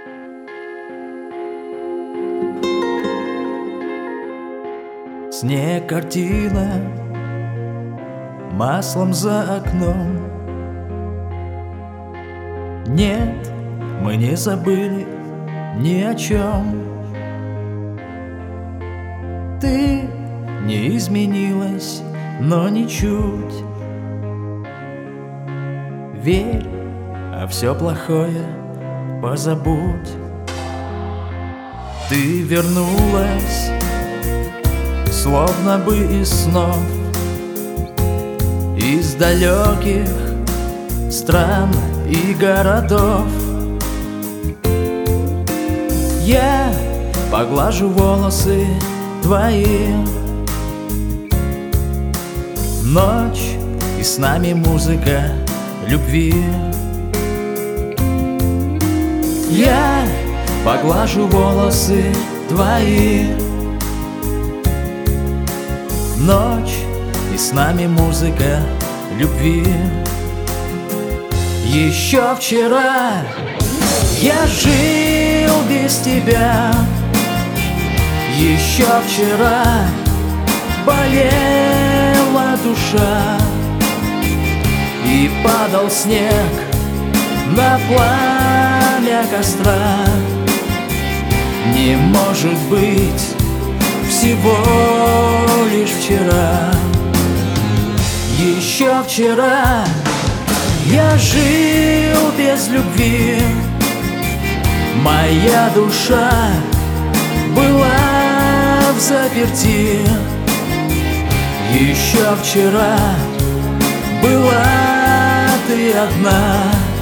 Снег, картина, маслом за окном. Нет, мы не забыли ни о чем. Ты не изменилась, но ничуть. Верь, а все плохое позабудь. Ты вернулась, словно бы из снов, из далеких стран и городов. Я поглажу волосы твои. Ночь, и с нами музыка любви. Я поглажу волосы твои. Ночь, и с нами музыка любви. Еще вчера я жил без тебя. Еще вчера болела душа, и падал снег на пламя костра. Не может быть всего лишь вчера. Еще вчера я жил без любви. Моя душа была взаперти. Еще вчера была ты одна.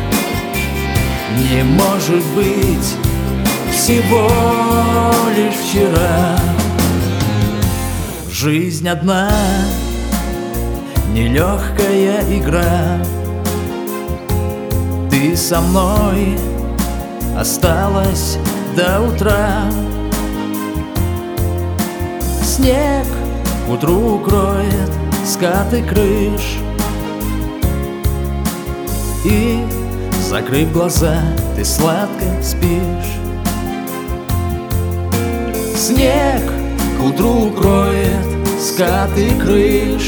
Не может быть всего лишь вчера. Жизнь одна, нелегкая игра. Ты со мной осталась до утра. Снег к утру укроет скаты крыш, и, закрыв глаза, ты сладко спишь. Снег к утру укроет скаты крыш,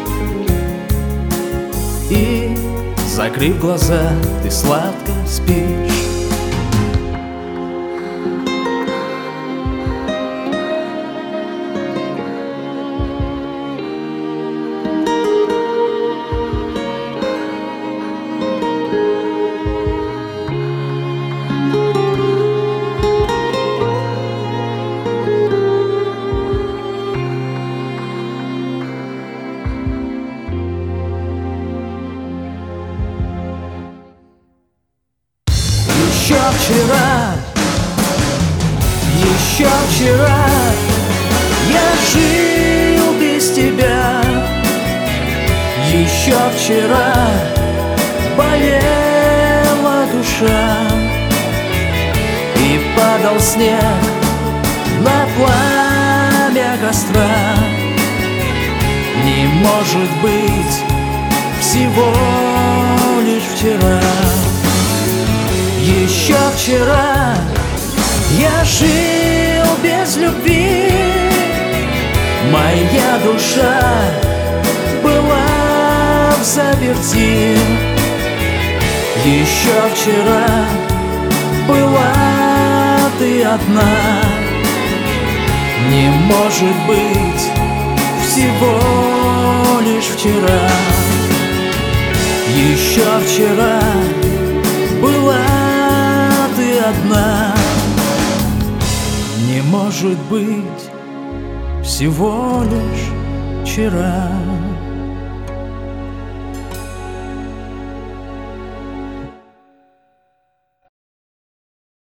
и, закрыв глаза, ты сладко спишь. Еще вчера я жил без тебя. Еще вчера болела душа, и падал снег на пламя костра. Не может быть всего лишь вчера. Еще вчера я жил без любви. Моя душа была взаперти. Еще вчера была ты одна. Не может быть всего лишь вчера. Еще вчера была ты одна. Не может быть всего лишь вчера.